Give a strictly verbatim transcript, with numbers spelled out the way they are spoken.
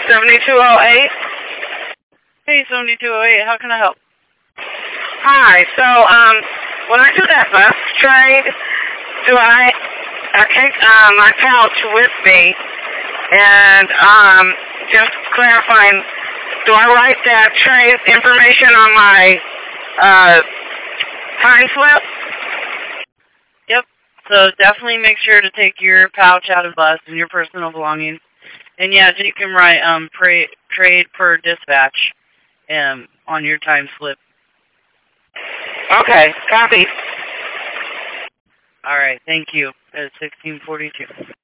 seventy-two oh eight. Hey, seventy-two oh eight, how can I help? Hi. So, um, when I do that bus trade, do I, I take um, my pouch with me, and um, just clarifying, do I write that trade information on my uh, time slip? Yep. So definitely make sure to take your pouch out of the bus and your personal belongings. And yeah, you can write um pra trade per dispatch um on your time slip. Okay, copy. All right, thank you. At sixteen forty-two.